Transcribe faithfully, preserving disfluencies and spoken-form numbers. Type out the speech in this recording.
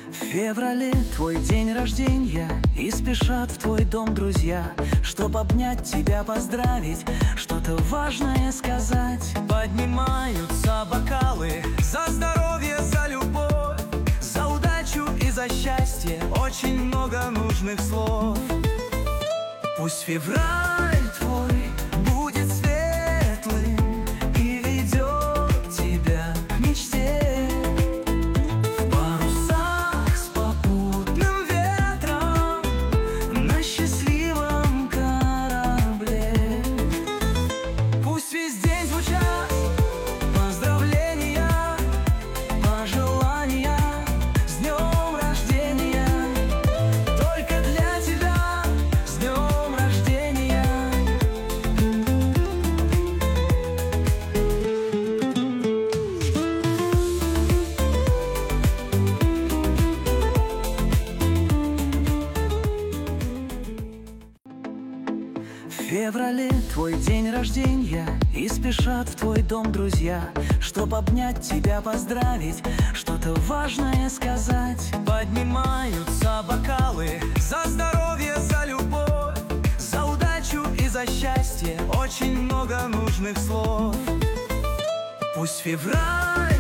В феврале твой день рождения, и спешат в твой дом друзья, чтоб обнять тебя, поздравить, что-то важное сказать. Поднимаются бокалы за здоровье, за любовь, за удачу и за счастье, очень много нужных слов. Пусть февраль твой будет светлым и ведет тебя к мечте. В парусах с попутным ветром на счастливом корабле. Пусть весь день звучат поздравления, пожелания с днем рождения. Только для тебя с днем рождения. В феврале твой день рождения, и спешат в твой дом друзья, чтоб обнять тебя, поздравить, что-то важное сказать. Поднимаются бокалы за здоровье, за любовь, за удачу и за счастье, очень много нужных слов. Пусть февраль